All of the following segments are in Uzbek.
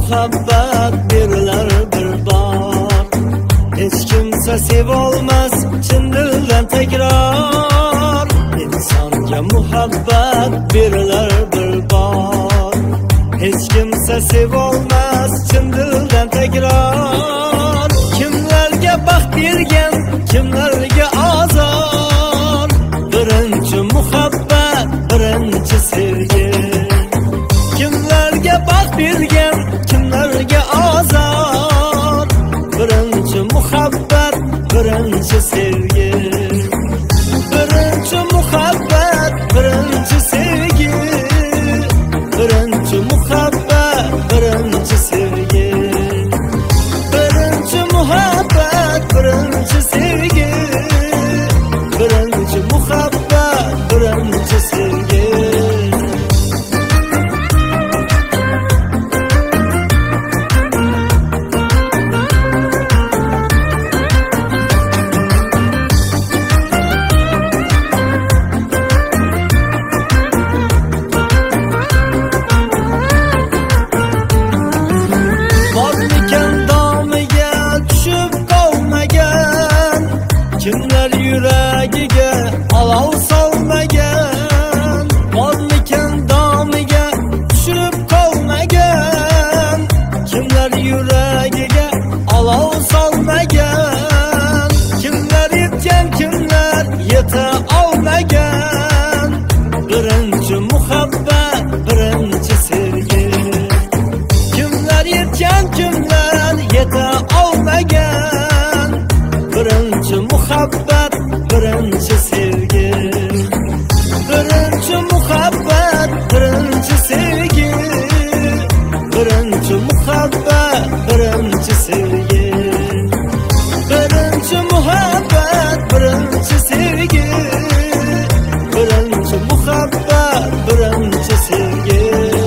muhabbat berilar bir bor. Hech kimsa sevolmas chin dildan takror. Insonga muhabbat berilar bir bor. Hech kimsa sevolmas chin dildan takror. Kimlarga baxt bergan, kimlarga azor. Birinchi muhabbat, birinchi sevgi. Kimlarga baxt bergan, kimlarga azor. Birinchi muhabbat, birinchi sevgi. Birinchi muhabbat, birinchi sevgi. Birinchi muhabbat, birinchi sevgi. Birinchi muhabbat, birinchi sevgi. Birinchi muhabbat, birinchi sevgi. Kimlar yuragiga olov solmagan, bormikan domiga tushib qolmagan. Kimlar yuragiga olov solmagan, kimlar yetgan, kimlar yeta olmagan. Birinchi muhabbat, birinchi sevgi. Kimlar yetgan, kimlar yeta olmagan. Birinchi muhabbat, birinchi sevgi. Birinchi muhabbat, birinchi sevgi. Birinchi muhabbat, birinchi sevgi. Birinchi muhabbat, birinchi sevgi. Birinchi muhabbat, birinchi sevgi.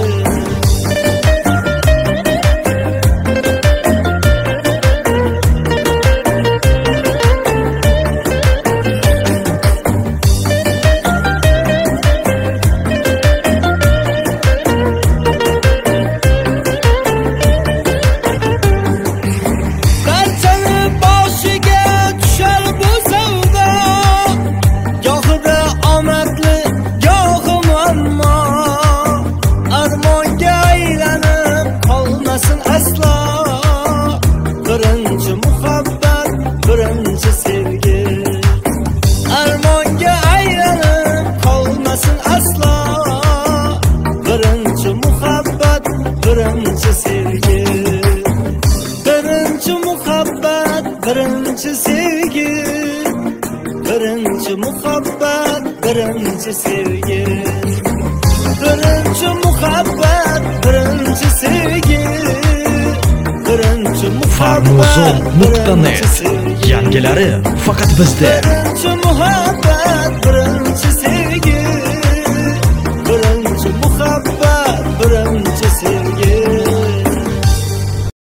Birinchi muhabbat, birinchi sevgi. Armonga aylanib qolmasin aslo. Birinchi muhabbat, birinchi sevgi. Birinchi muhabbat, birinchi sevgi. Birinchi muhabbat, birinchi sevgi. Birinchi muhabbat, birinchi sevgi. Farmuzon.net yangilari faqat bizda. Birinchi muhabbat,